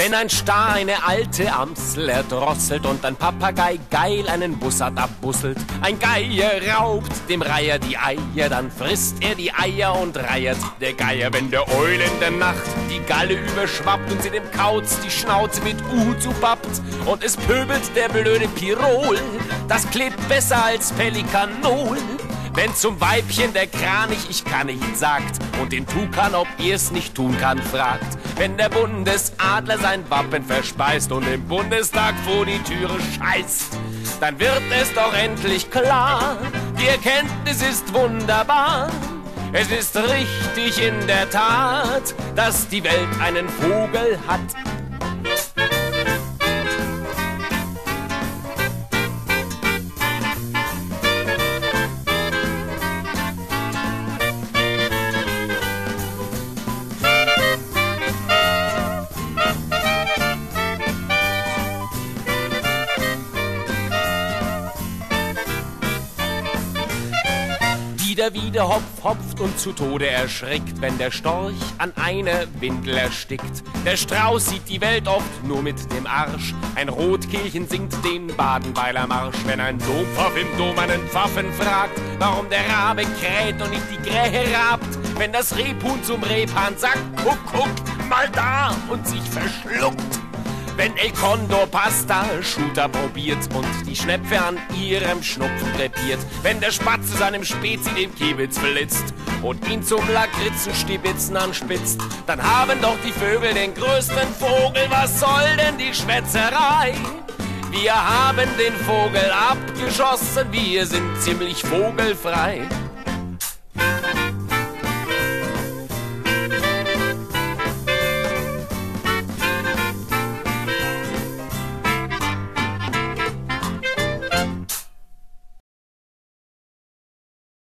Wenn ein Star eine alte Amsel erdrosselt und ein Papagei geil einen Bussard abbusselt, ein Geier raubt dem Reiher die Eier, dann frisst er die Eier und reiert der Geier. Wenn der Eule in der Nacht die Galle überschwappt und sie dem Kauz die Schnauze mit zupappt und es pöbelt der blöde Pirol, das klebt besser als Pelikanol. Wenn zum Weibchen der Kranich ich kann nicht sagt und den Tukan, ob ihr's nicht tun kann, fragt. Wenn der Bundesadler sein Wappen verspeist und im Bundestag vor die Türe scheißt, dann wird es doch endlich klar, die Erkenntnis ist wunderbar. Es ist richtig in der Tat, dass die Welt einen Vogel hat. Der wieder hopft und zu Tode erschrickt, wenn der Storch an einer Windel erstickt. Der Strauß sieht die Welt oft nur mit dem Arsch. Ein Rotkehlchen singt den Badenweiler Marsch. Wenn ein Dompfaff im Dom einen Pfaffen fragt, warum der Rabe kräht und nicht die Krähe rabt. Wenn das Rebhuhn zum Rebhahn sagt, guck mal da, und sich verschluckt. Wenn El Condor Pasta Shooter probiert und die Schnepfe an ihrem Schnupfen krepiert. Wenn der Spatz seinem Spezi den Kiebitz verletzt und ihn zum Lakritzenstibitzen anspitzt, dann haben doch die Vögel den größten Vogel. Was soll denn die Schwätzerei? Wir haben den Vogel abgeschossen, wir sind ziemlich vogelfrei.